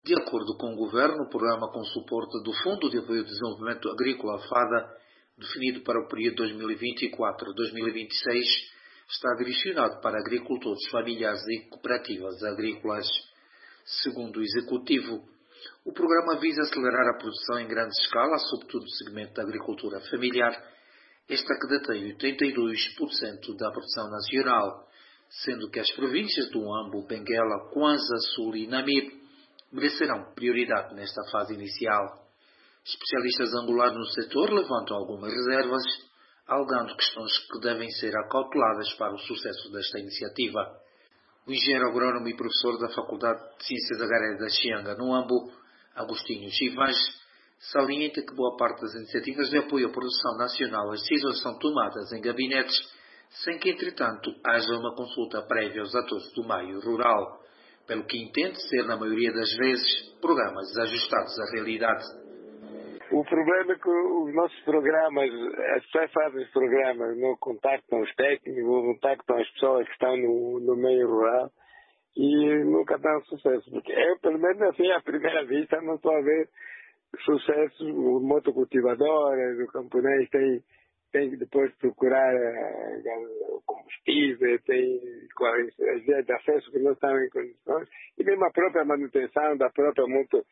De acordo com o Governo, o programa com suporte do Fundo de Apoio ao Desenvolvimento Agrícola FADA, definido para o período 2024-2026, está direcionado para agricultores familiares e cooperativas agrícolas. Segundo o Executivo, o programa visa acelerar a produção em grande escala, sobretudo no segmento da agricultura familiar, esta que detém 82% da produção nacional, sendo que as províncias do Ambo, Benguela, Kwanza, Sul e Namibe merecerão prioridade nesta fase inicial. Especialistas angolanos no setor levantam algumas reservas, alegando questões que devem ser acauteladas para o sucesso desta iniciativa. O engenheiro agrónomo e professor da Faculdade de Ciências Agrárias da Xianga, no Ambo, Agostinho Chivas, salienta que boa parte das iniciativas de apoio à produção nacional as decisões são tomadas em gabinetes, sem que, entretanto, haja uma consulta prévia aos atores do meio rural, pelo que entende ser, na maioria das vezes, programas desajustados à realidade. O problema é que os nossos programas, as pessoas fazem os programas, não contactam os técnicos, não contactam as pessoas que estão no meio rural e nunca dão sucesso. Porque eu, pelo menos assim, à primeira vista, não estou a ver sucesso. O motocultivador, o camponês tem que depois procurar o combustível, tem as vias de acesso que não estão em condições, e mesmo a própria manutenção da própria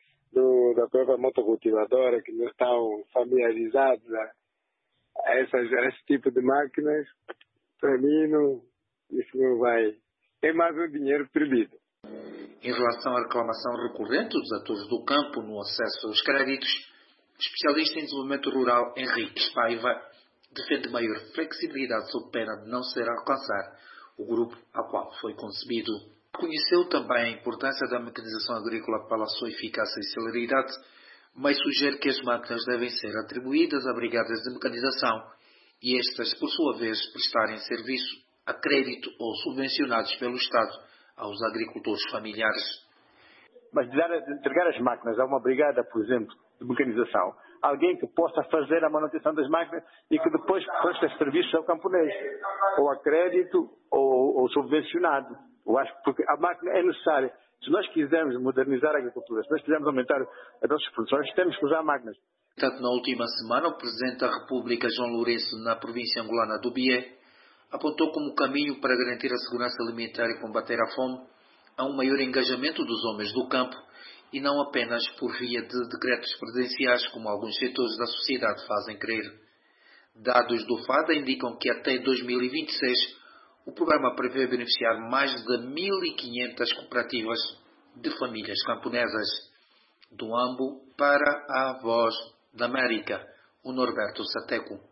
motocultivadora, que não estão familiarizados a esse tipo de máquinas. Para mim, isso não vai. É mais um dinheiro perdido. Em relação à reclamação recorrente dos atores do campo no acesso aos créditos, o especialista em desenvolvimento rural Henrique Paiva defende maior flexibilidade sob pena de não ser alcançar o grupo ao qual foi concebido. Reconheceu também a importância da mecanização agrícola para a sua eficácia e celeridade, mas sugere que as máquinas devem ser atribuídas a brigadas de mecanização e estas, por sua vez, prestarem serviço a crédito ou subvencionados pelo Estado aos agricultores familiares. Mas de entregar as máquinas a uma brigada, por exemplo, de mecanização, alguém que possa fazer a manutenção das máquinas e que depois preste serviços ao camponês, ou a crédito ou subvencionado. Eu acho que porque a máquina é necessária. Se nós quisermos modernizar a agricultura, se nós quisermos aumentar as nossas produções, temos que usar máquinas. Portanto, na última semana, o Presidente da República, João Lourenço, na província angolana do Bié, apontou como caminho para garantir a segurança alimentar e combater a fome a um maior engajamento dos homens do campo e não apenas por via de decretos presidenciais, como alguns setores da sociedade fazem crer. Dados do FADA indicam que até 2026 o programa prevê beneficiar mais de 1.500 cooperativas de famílias camponesas. Do Ambo para a Voz da América, o Norberto Sateco.